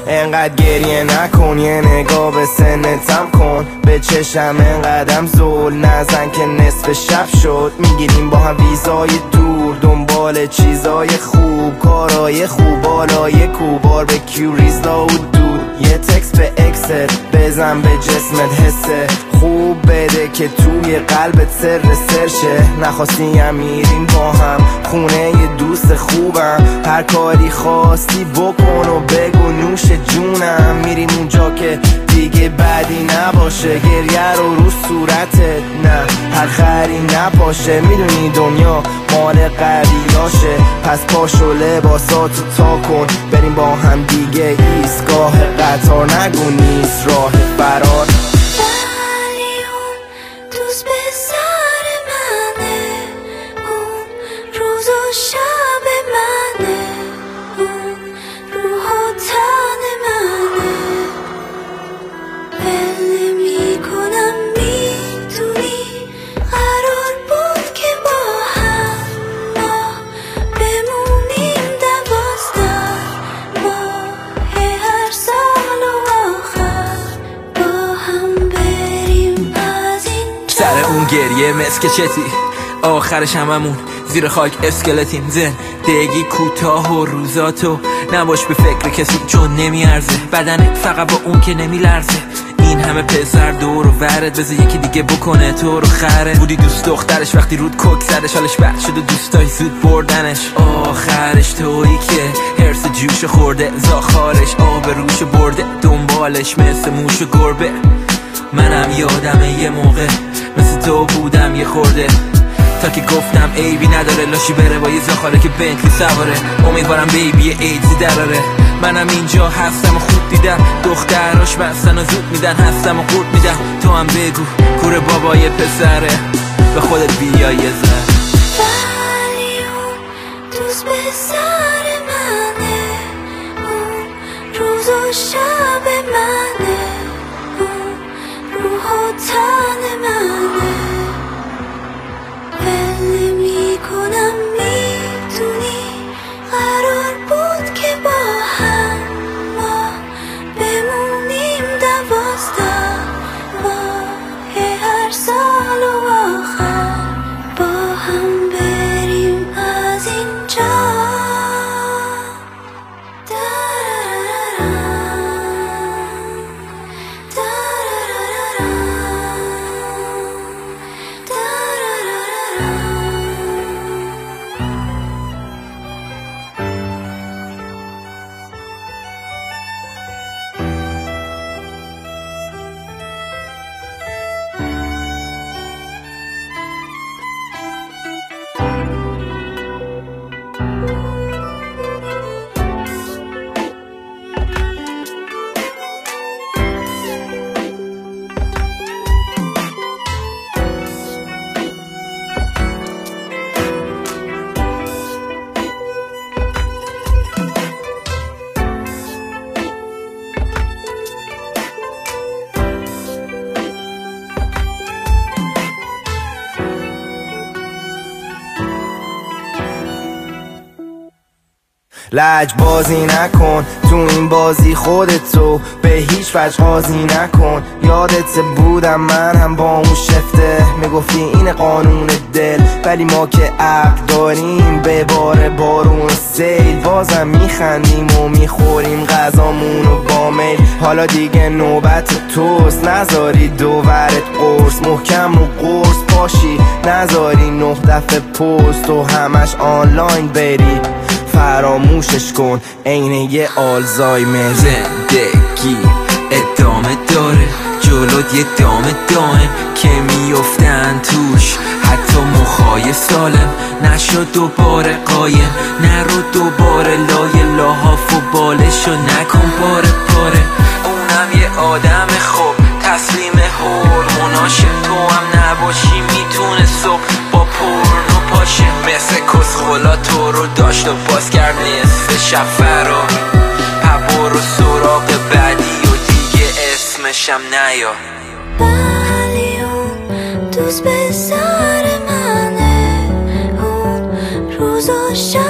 انقدر گریه نکن، یه نگاه به سنتم کن، به چشم انقدرم زول نزن که نصف شب شد. میگیریم با هم ویزای دور، دنبال چیزای خوب، کارای خوب، بالای کوبار به کیوریزا و دود. یه تکست به اکسل بزن، به جسمت حسه خوب بده که توی قلبت سر سرشه. نخواستیم میریم با هم خونه یه دوست خوبم، هر کاری خواستی بکن و بگو نوش جونم. میریم اونجا که دیگه بدی نباشه، گریه رو صورتت نه هر خری نپاشه. میدونی دنیا مال قویاشه، پس پاشو لباساتو تا کن، بریم با هم دیگه ایستگاه قطار. نگو نیست راه فرار. دوست به سر منه، اون روز و شب منه، اون روح و تن منه. ول نمی‌کنم، میدونی قرار بود که با هم ما بمونیم 12 ماه هر سال و آخر با هم بریم از این سر اون گریه مسکچتی، آخرش هممون زیر خاک اسکلتیم. زندگی کوتاه و روزاتو نباش به فکر کسی چون نمیارزه، بدنت فقط با اون که نمیلرزه. این همه پسر دور و ورد، بذار یکی دیگه بکنه تو رو خره. بودی دوست دخترش وقتی رود کوک زدش، حالش بد شد و دوستای زود بردنش. آخرش تویی که هرس جوش خورده، زاخارش آب روش برده، دنبالش مثل موش و گربه. منم یادمه یه موقع مثل تو بودم یه خورده، تا که گفتم عیبی نداره لاشی بره با یه زاخاره که بنتلی سواره. امیدوارم بیبی ایدزی دراره. منم اینجا هستم و خوب دیدم، دختراش بستن و زود میدن، هستم و قورت میدم. تو هم بگو کوره بابای پسره، به خودت بیا یه زن. ولی اون دوست به سر منه، اون روز و شب منه، اون روح و تن منه. ول نمی‌کنم، میدونی قرار بود که با هم ما بمونیم 12 ماه هر سال و آخر با هم بریم از اینجا. لج بازی نکن تو این بازی، خودتو به هیچ وجه قاضی نکن. یادت بودم من هم با اون شفته، میگفتی این قانون دل، ولی ما که عقل داریم به بار بارون سیل. بازم میخندیم و میخوریم غذامونو با میل. حالا دیگه نوبت توست، نذاری دوورت قرص، محکم و قرص پاشی، نذاری 9 دفعه پست و همش آنلاین بری. فراموشش کن عین یه آلزایمر. زندگی ادامه داره، جلوت یه دامه که میفتن توش حتی مخای سالم. نشو دوباره قایم، نرو دوباره لای لاحاف و بالشو نکن پاره پاره. اونم یه آدم خوب تسلیم هورموناشه، تو هم نباشی میتونه صبح با پورنو پاشه. مثل کسخولا تو رو داشت و باز کرد نصف شب فرار. برو سراغ بعدی و دیگه اسمشم نیا. ولی اون دوست به سر منه، اون روز و شب